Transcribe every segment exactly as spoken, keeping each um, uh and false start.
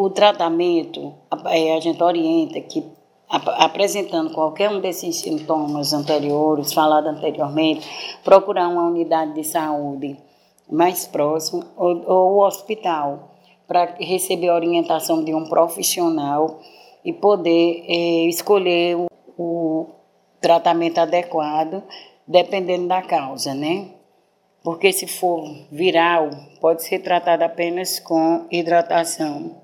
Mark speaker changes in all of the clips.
Speaker 1: o tratamento, a, a gente orienta que, a, apresentando qualquer um desses sintomas anteriores, falado anteriormente, procurar uma unidade de saúde mais próxima ou, ou o hospital, para receber a orientação de um profissional e poder é, escolher o, o tratamento adequado, dependendo da causa, né? Porque se for viral, pode ser tratado apenas com hidratação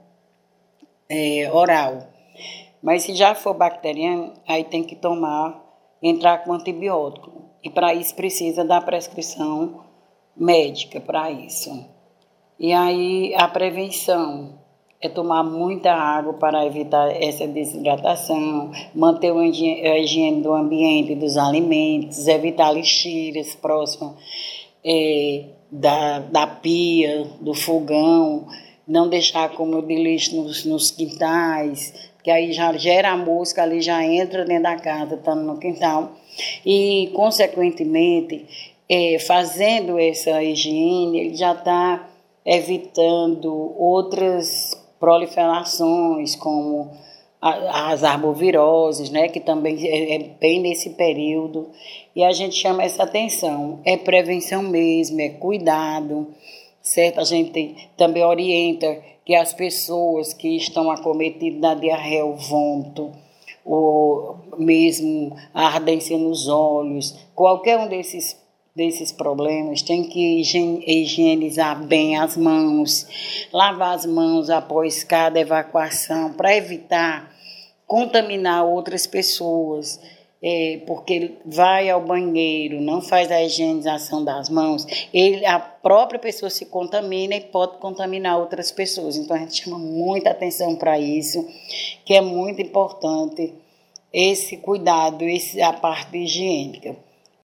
Speaker 1: é, oral. Mas se já for bacteriano, aí tem que tomar, entrar com antibiótico. E para isso precisa da prescrição médica para isso. E aí a prevenção é tomar muita água para evitar essa desidratação, manter a higiene do ambiente, dos alimentos, evitar lixeiras próximas é, da, da pia, do fogão, não deixar acúmulo de lixo nos, nos quintais, que aí já gera a mosca, ali já entra dentro da casa, estando no quintal. E, consequentemente, é, fazendo essa higiene, ele já está evitando outras proliferações, como as arboviroses, né, que também é bem nesse período. E a gente chama essa atenção. É prevenção mesmo, é cuidado, certo? A gente também orienta que as pessoas que estão acometidas da diarreia ou vômito, ou mesmo a ardência nos olhos, qualquer um desses desses problemas, tem que higienizar bem as mãos, lavar as mãos após cada evacuação, para evitar contaminar outras pessoas, é, porque vai ao banheiro, não faz a higienização das mãos, ele, a própria pessoa se contamina e pode contaminar outras pessoas. Então a gente chama muita atenção para isso, que é muito importante esse cuidado, esse, a parte higiênica.